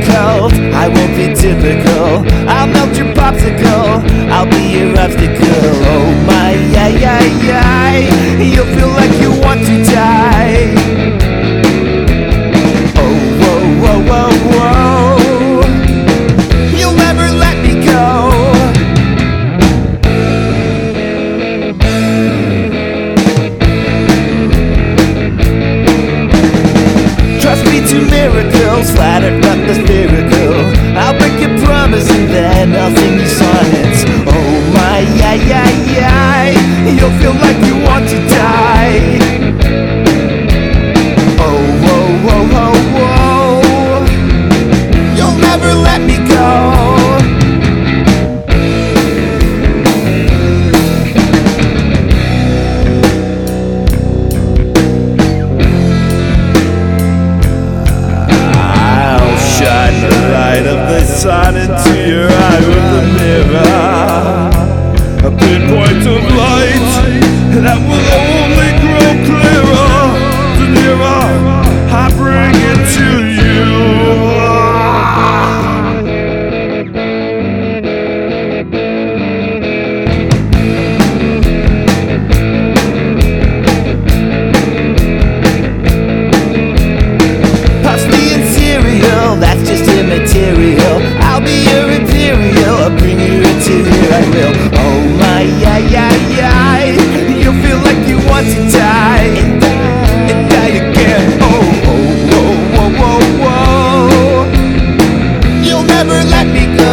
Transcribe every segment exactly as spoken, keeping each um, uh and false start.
difficult, I won't be typical. I'll melt your popsicle, I'll be your obstacle. Oh my, yeah, yeah, yeah, you'll feel like you want to die. Oh, whoa, whoa, whoa, whoa, you'll never let me go. Trust me to miracles, flattered but the spherical. I'll break your promise and then I'll sing you sonnets. Oh my, yeah, yeah, yeah, you'll feel like you want to die. Oh, whoa, whoa, whoa, whoa, you'll never let me go. Sun into your eye with a mirror, a pinpoint of light that will only grow clearer the nearer I bring it to you. Puffs me in cereal, that's just immaterial. I'll be your imperial, I'll bring you into here, I will. Oh my, yeah, yeah, yeah, you'll feel like you want to die, and die, and die again. Oh, oh, whoa, whoa, whoa, whoa, you'll never let me go.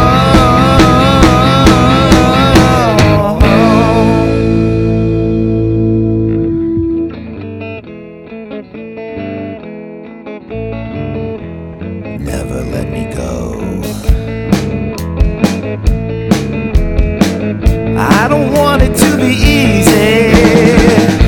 Never let me go. I don't want it to be easy.